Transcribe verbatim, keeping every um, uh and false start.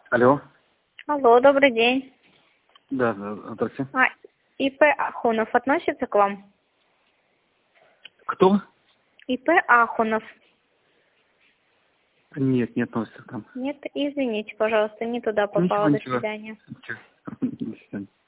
Алло. Алло, добрый день. Да, да, здравствуйте. А, ИП Ахунов относится к вам? Кто? ИП Ахунов. Нет, не относится к нам. Нет, извините, пожалуйста, не туда попала. Ничего, До ничего. свидания. Ничего. До свидания.